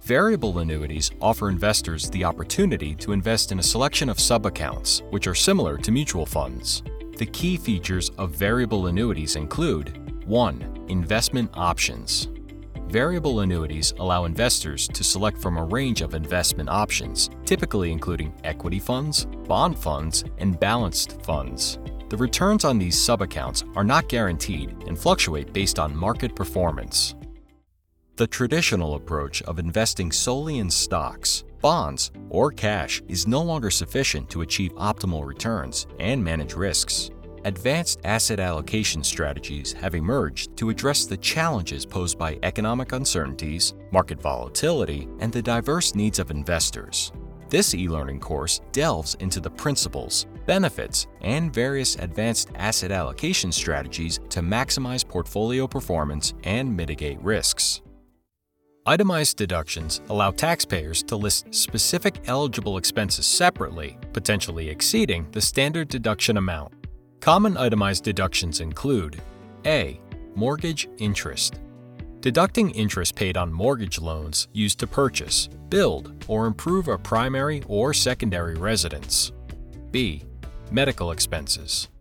Variable annuities offer investors the opportunity to invest in a selection of sub-accounts, which are similar to mutual funds. The key features of variable annuities include 1. Investment options. Variable annuities allow investors to select from a range of investment options, typically including equity funds, bond funds, and balanced funds. The returns on these sub-accounts are not guaranteed and fluctuate based on market performance. The traditional approach of investing solely in stocks, bonds, or cash is no longer sufficient to achieve optimal returns and manage risks. Advanced asset allocation strategies have emerged to address the challenges posed by economic uncertainties, market volatility, and the diverse needs of investors. This e-learning course delves into the principles, benefits, and various advanced asset allocation strategies to maximize portfolio performance and mitigate risks. Itemized deductions allow taxpayers to list specific eligible expenses separately, potentially exceeding the standard deduction amount. Common itemized deductions include A. Mortgage interest. Deducting interest paid on mortgage loans used to purchase, build, or improve a primary or secondary residence. B. Medical expenses.